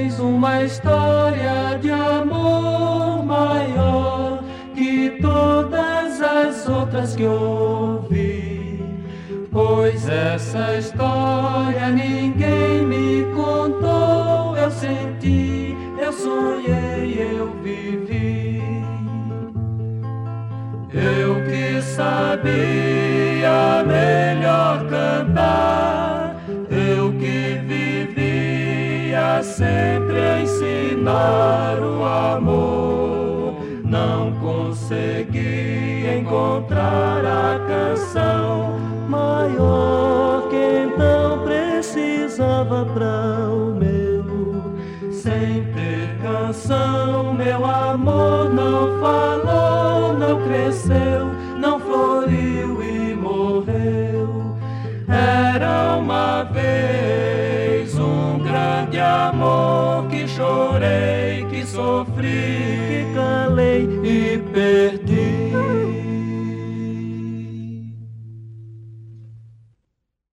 vez uma história de amor maior que todas as outras que ouvi. Pois essa história ninguém me contou, eu senti, eu sonhei, eu vivi. Eu que sabia melhor cantar, eu que vivia sempre a ensinar o amor, não consegui encontrar a canção maior que então precisava pra o meu. Sem ter canção, meu amor não falou, não cresceu, não floriu e morreu. Era uma vez um grande amor que chorei, que sofri, que calei e perdi.